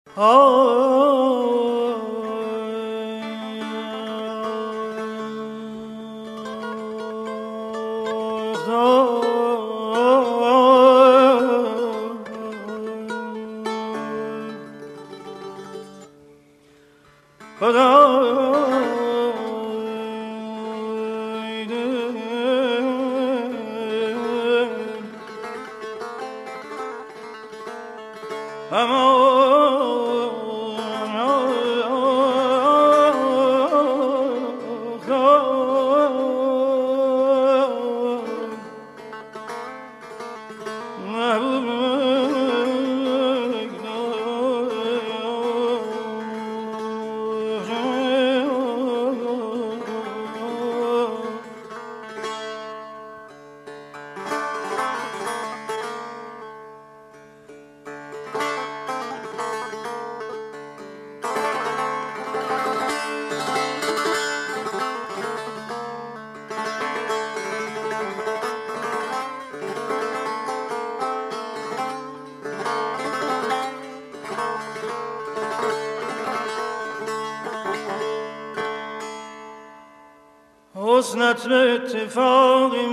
حسنت به اتفاقی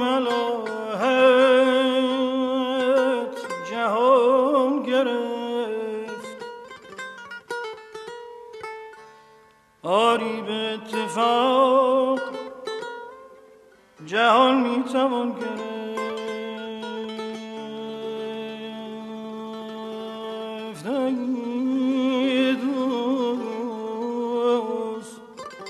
ملاحت جهان گرفت، آری به اتفاق جهان میتوان گرفت. ای دوست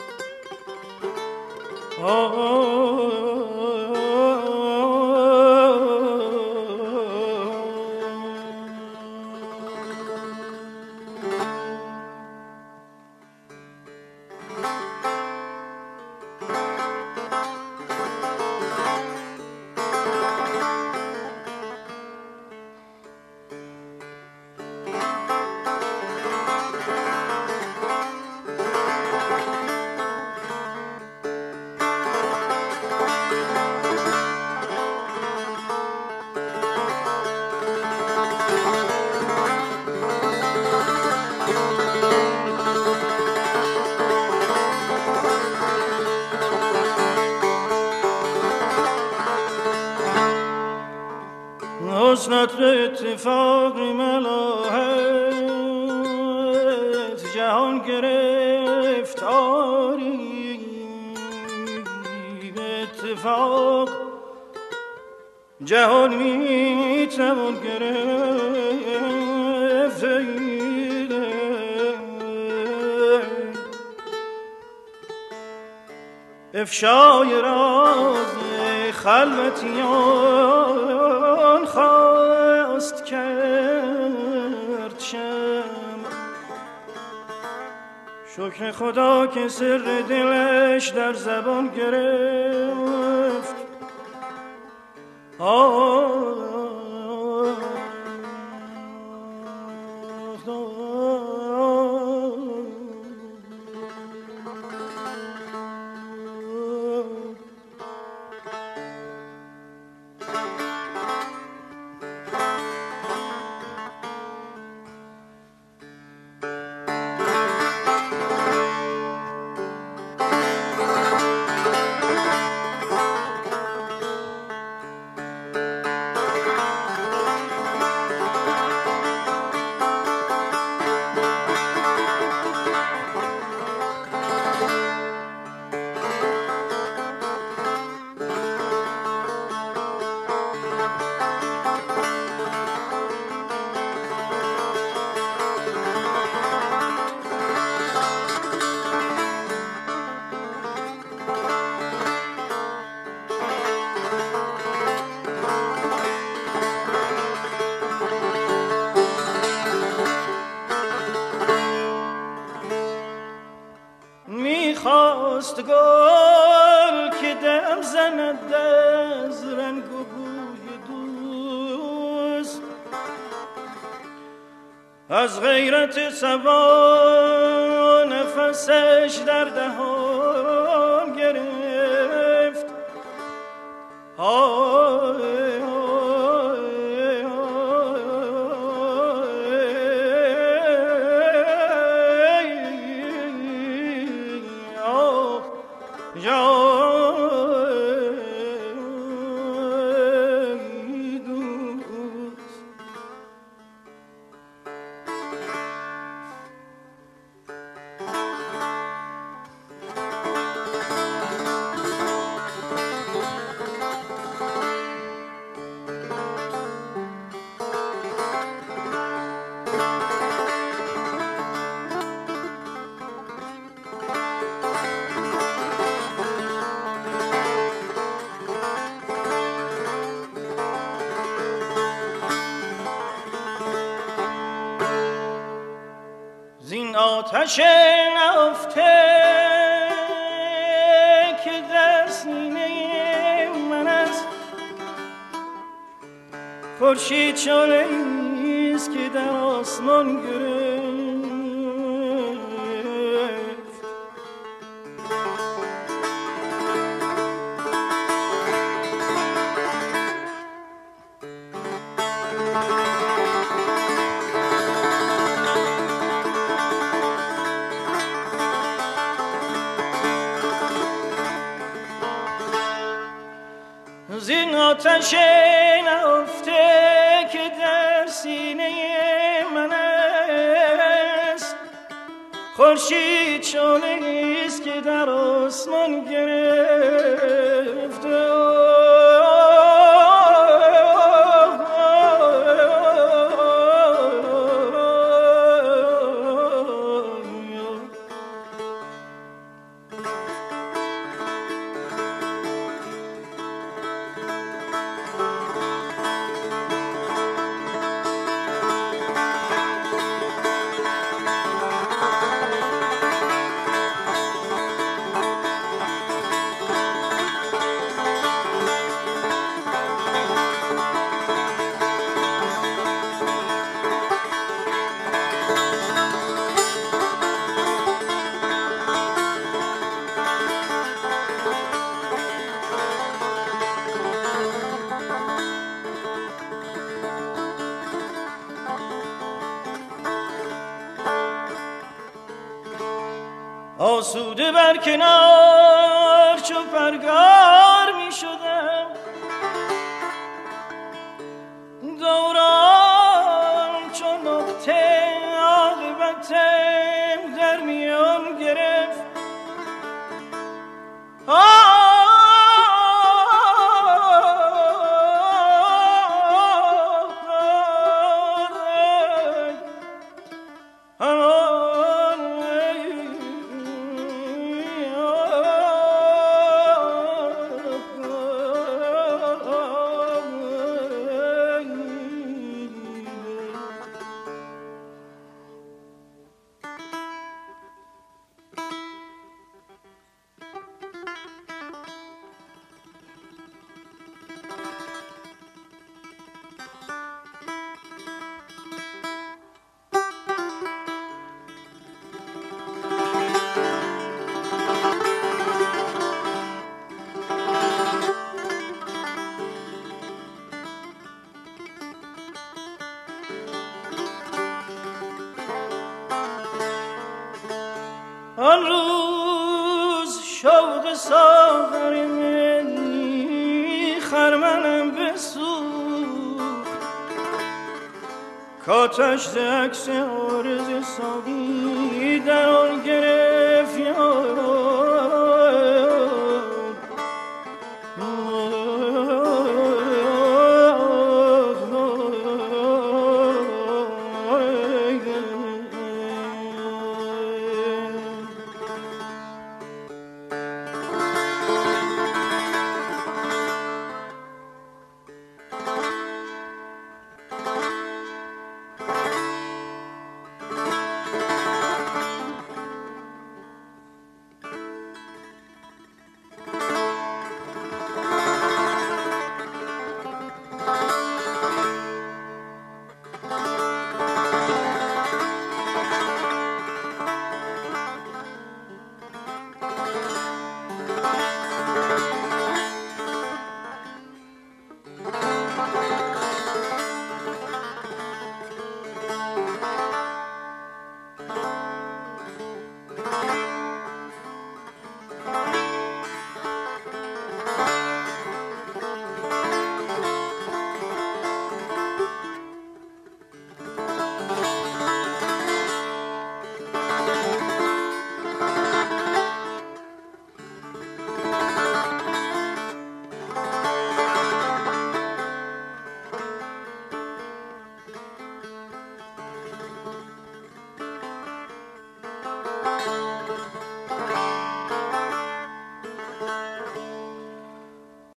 حسنت به اتفاق ملاحت جهان گرفت، آری به اتفاق جهان میتوان گرفت. افشای راز خلوتیان خواست کرد شمع، شکر خدا که سر دلش در زبان گرفت. میخواست گل که دم زند از رنگ و بوی دوست، از غیرت صبا نفسش در دهان گرفت. زین آتش نهفته که در سینه من است، خورشید شعله‌ای است که در آسمان گرفت. زین آتش نهفته که در سینه من است، خورشید شعله‌ای است که در آسمان گرفته. آسوده بر کنار چو پرگار می شدم، دوران چو نقطه عاقبتم در میان گرفت. آن روز شوق ساغر منی خرمنم بسوخت، کاتش ز عکس عارض ساقی در آن گرفت.